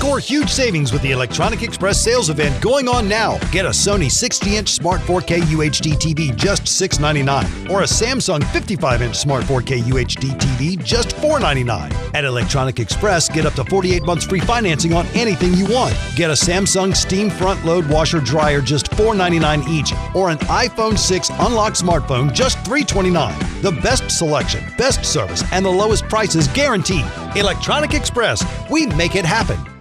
Score huge savings with the Electronic Express sales event going on now. Get a Sony 60-inch Smart 4K UHD TV just $699, or a Samsung 55-inch Smart 4K UHD TV just $499. At Electronic Express, get up to 48 months free financing on anything you want. Get a Samsung Steam Front Load Washer Dryer just $499 each, or an iPhone 6 unlocked smartphone just $329. The best selection, best service, and the lowest prices guaranteed. Electronic Express, we make it happen.